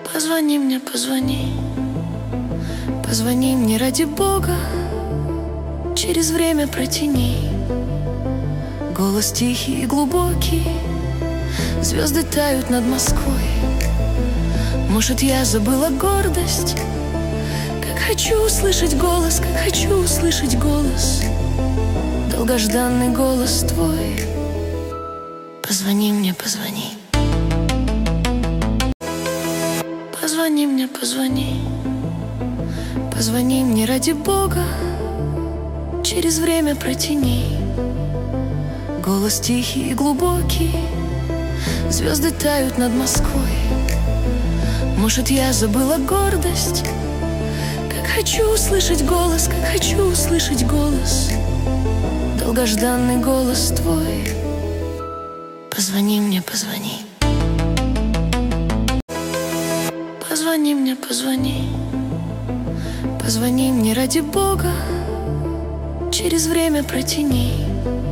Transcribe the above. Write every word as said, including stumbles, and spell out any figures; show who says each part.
Speaker 1: Позвони мне, позвони. Позвони мне ради Бога. Через время протяни. Голос тихий и глубокий. Звезды тают над Москвой. Может, я забыла гордость. Как хочу услышать голос, как хочу услышать голос. Долгожданный голос твой. Позвони мне, позвони. Позвони мне, позвони. Позвони мне ради Бога. Через время протяни. Голос тихий и глубокий. Звезды тают над Москвой. Может, я забыла гордость. Как хочу услышать голос, как хочу услышать голос. Долгожданный голос твой. Позвони мне, позвони. Позвони мне, позвони. Позвони мне ради Бога. Через время протяни.